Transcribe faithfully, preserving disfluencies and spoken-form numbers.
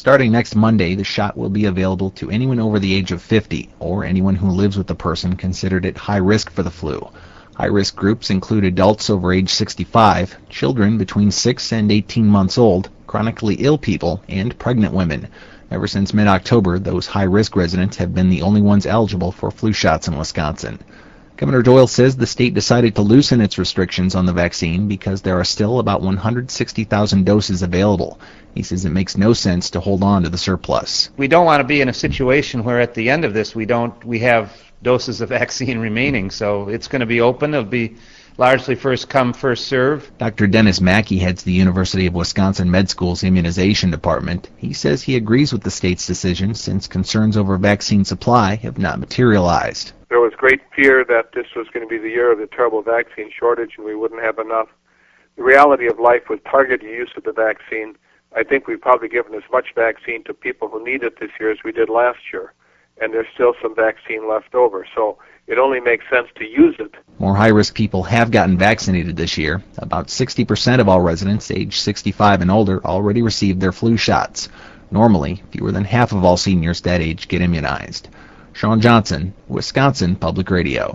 Starting next Monday, the shot will be available to anyone over the age of fifty or anyone who lives with a person considered at high risk for the flu. High-risk groups include adults over age sixty-five, children between six and eighteen months old, chronically ill people, and pregnant women. Ever since mid-October, those high-risk residents have been the only ones eligible for flu shots in Wisconsin. Governor Doyle says the state decided to loosen its restrictions on the vaccine because there are still about one hundred sixty thousand doses available. He says it makes no sense to hold on to the surplus. We don't want to be in a situation where at the end of this we don't we have doses of vaccine remaining, so it's going to be open. It'll be largely first come, first serve. Doctor Dennis Mackey heads the University of Wisconsin Med School's immunization department. He says he agrees with the state's decision since concerns over vaccine supply have not materialized. There was great fear that this was going to be the year of the terrible vaccine shortage and we wouldn't have enough. The reality of life with targeted use of the vaccine, I think we've probably given as much vaccine to people who need it this year as we did last year. And there's still some vaccine left over. So it only makes sense to use it. More high-risk people have gotten vaccinated this year. About sixty percent of all residents aged sixty-five and older already received their flu shots. Normally, fewer than half of all seniors that age get immunized. Sean Johnson, Wisconsin Public Radio.